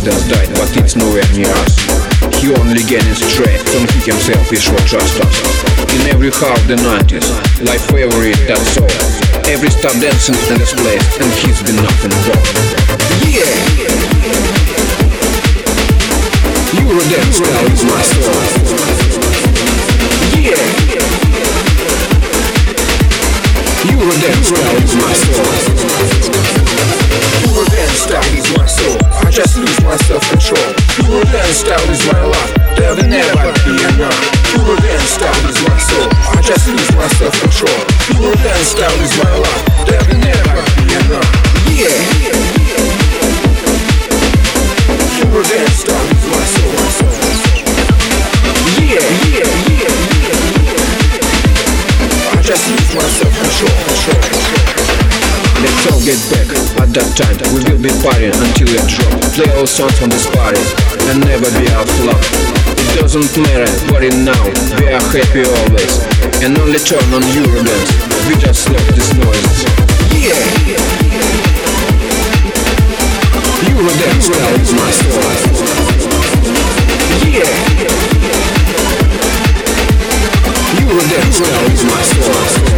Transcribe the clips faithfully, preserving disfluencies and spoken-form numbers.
Eurodance died, but it's nowhere near us. He only gaining strength, and he himself is what just us. In every house the nineties, life favorite, that's all. Every star dancing in this place, and he's been nothing wrong. Yeah! Eurodance style is my soul. Yeah! Eurodance style is my soul. Eurodance style is my soul. I just lose my self-control. Eurodance style is my life. There will never be enough. Eurodance style is my soul. I just lose my self-control. Eurodance style is my life. There will never be enough. Yeah. Eurodance style is my soul. Yeah, yeah, yeah, yeah. I just lose my self-control. Let's all get back. At that time we will be partying until it drop. Play all songs on this party and never be out of luck. It doesn't matter what it now, we are happy always. And only turn on Eurodance, we just love these noises. Yeah! Eurodance style is my soul. Yeah! Eurodance style is my soul.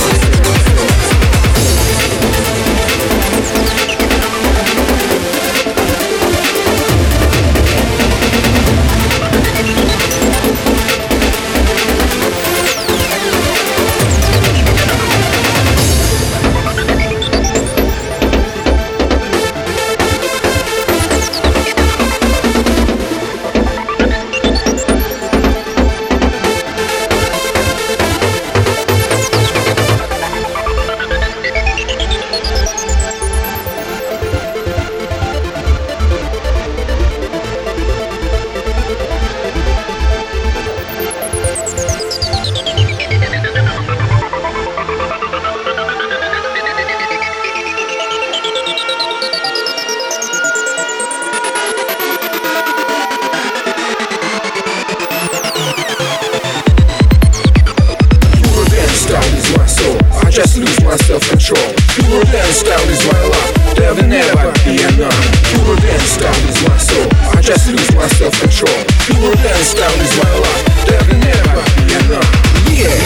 Just lose my self-control. Eurodance style is my life. There will never be enough. Eurodance style is my soul. I just lose my self-control. Eurodance style is my life. There will never be enough. Yeah.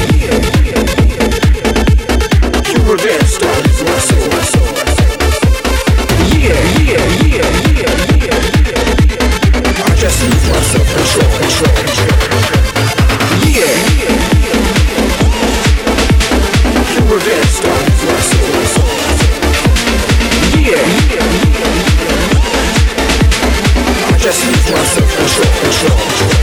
Eurodance style is my soul. Yeah, yeah, yeah, yeah, yeah. I just lose my self-control. Control, control. Yeah. Eurodance style is my soul. Yeah. I just lose my self-control. Control.